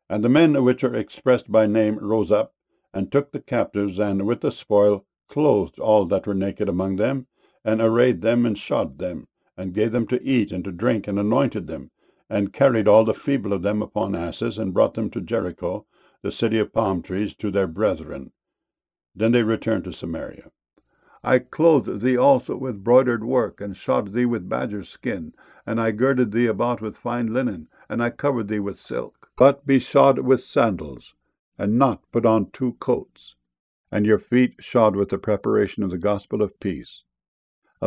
And the men which are expressed by name rose up, and took the captives, and with the spoil clothed all that were naked among them, and arrayed them, and shod them, and gave them to eat and to drink, and anointed them, and carried all the feeble of them upon asses, and brought them to Jericho, the city of palm trees, to their brethren. Then they returned to Samaria. I clothed thee also with broidered work, and shod thee with badger's skin, and I girded thee about with fine linen, and I covered thee with silk. But be shod with sandals, and not put on 2 coats, and your feet shod with the preparation of the gospel of peace.